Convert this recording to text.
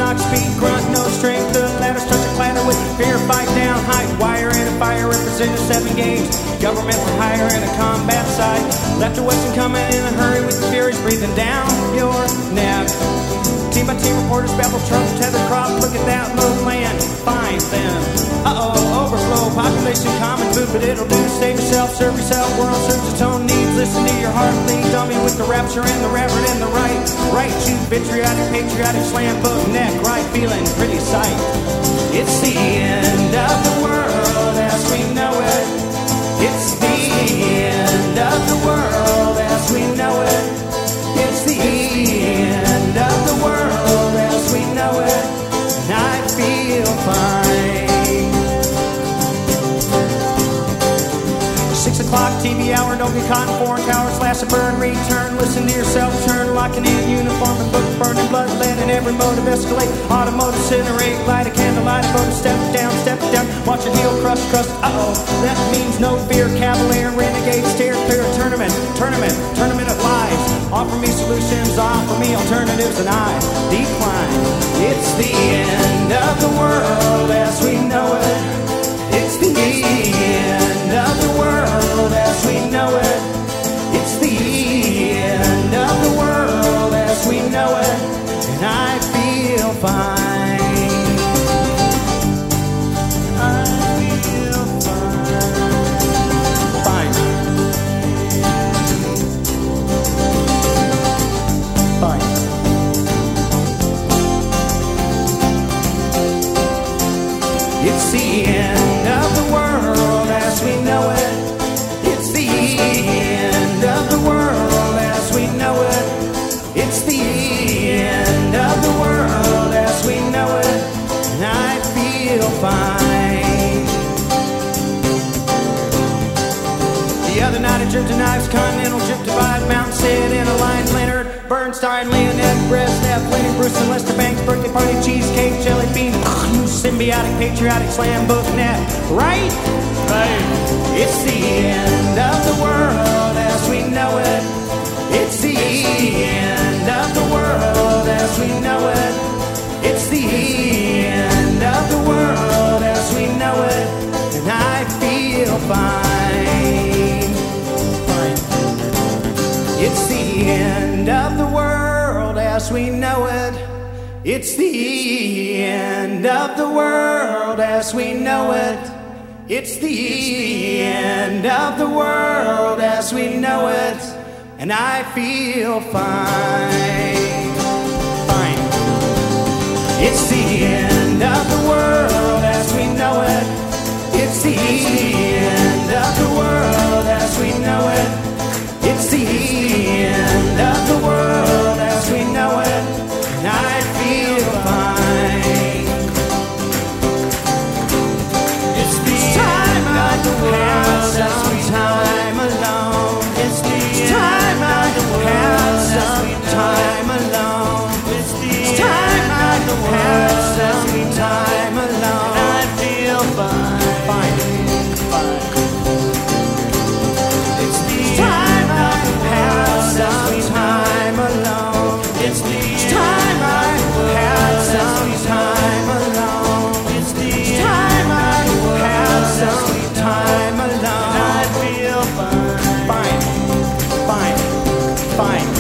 knock, speed, grunt, no strength. The ladder starts to clatter with fear, fight down, height, wire and a fire, representing 7 gauge. Government for hire and a combat site. Left or western coming in a hurry with the furies breathing down your neck. Team by team reporters babble, trunks, tether crop. Look at that low land, find them. Overflow, population, common food, but it'll do. Save yourself, serve yourself, world serves its own needs. Listen to your heart bleed, dummy with the rapture and the reverend and the right. Right, you vitriolic, patriotic, slam book, neck, right, feeling pretty sight. It's the end of the world as we know it. It's the end of the world as we know it. It's the end of the world as we know it. And I feel fine. 6 o'clock TV hour, don't get caught in foreign tower, slash a burn, return, listen to yourself, turn, locking in uniform and book, burning blood, lead in every motive, escalate, automotive, incinerate, light a candle, light a photo, step down, watch it heal, crust, that means no fear, cavalier, renegade, stare, clear, tournament of lies, offer me solutions, offer me alternatives, and I decline. It's the end of the world as we know it. It's the end of the world as we know it. It's the end of the world as we know it. And I feel fine. I feel fine. Fine. It's the end of the world as we know it. It's the end of the world as we know it. It's the end of the world as we know it. And I feel fine. The other night I dripped to knives, continental drip divide, mountain sit in a line, Leonard Bernstein, Leonette, Brezhnev, Lenny Bruce and Lester Banks, birthday party, cheesecake, jelly bean, symbiotic, patriotic, slam book, net, right? Right. It's the end of the world as we know it. It's the end of the world as we know it. It's the end of the world as we know it. And I feel fine. It's the end of the world as we know it. It's the end of the world as we know it. It's the end of the world as we know it. And I feel fine. Fine. It's the end of the world as we know it. It's the end of the world as we know it. It's the end of the world as we know it. And I feel fine. It's the time I have some time alone. It's the time I have some time alone. It's the time I have some time alone. And I feel fine. Fine. It's the time I have some time alone. It's the time I have some time alone. It's the time I have some time alone. And I feel fine. Fine. Fine. Fine.